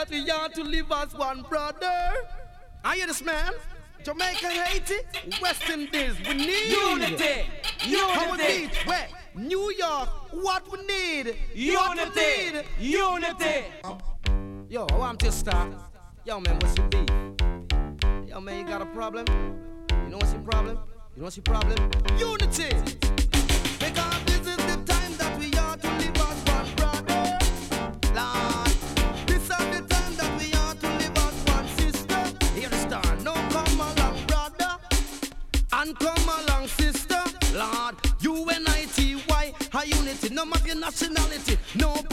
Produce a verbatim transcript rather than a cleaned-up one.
that we are to live as one brother. Are you this man? Jamaica, Haiti, West Indies, we need unity. Our Unity. beach, where? New York, what we need? What we Unity. need? Unity. Yo, I want to start. Yo, man, what's your beef? Yo, man, you got a problem? You know what's your problem? You know what's your problem? Unity. Because this is the time that we are to live as one brother. Lord, this is the time that we are to live as one sister. You understand? No, come along, brother, and come along, sister. Lord, U N I T Y, our unity, no matter your nationality, no